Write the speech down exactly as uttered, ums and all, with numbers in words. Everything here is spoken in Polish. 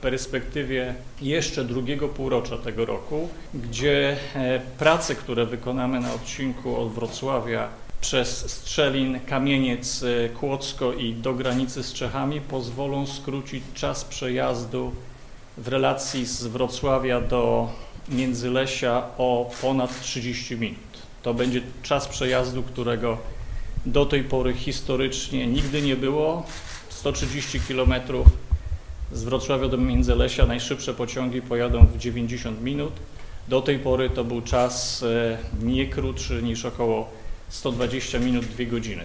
perspektywie jeszcze drugiego półrocza tego roku, gdzie prace, które wykonamy na odcinku od Wrocławia przez Strzelin, Kamieniec, Kłodzko i do granicy z Czechami pozwolą skrócić czas przejazdu w relacji z Wrocławia do Międzylesia o ponad trzydzieści minut. To będzie czas przejazdu, którego do tej pory historycznie nigdy nie było. sto trzydzieści kilometrów z Wrocławia do Międzylesia najszybsze pociągi pojadą w dziewięćdziesiąt minut. Do tej pory to był czas nie krótszy niż około sto dwadzieścia minut, dwie godziny.